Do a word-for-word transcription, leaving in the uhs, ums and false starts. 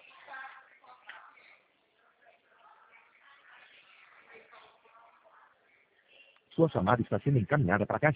Sua chamada está sendo encaminhada para a caixa.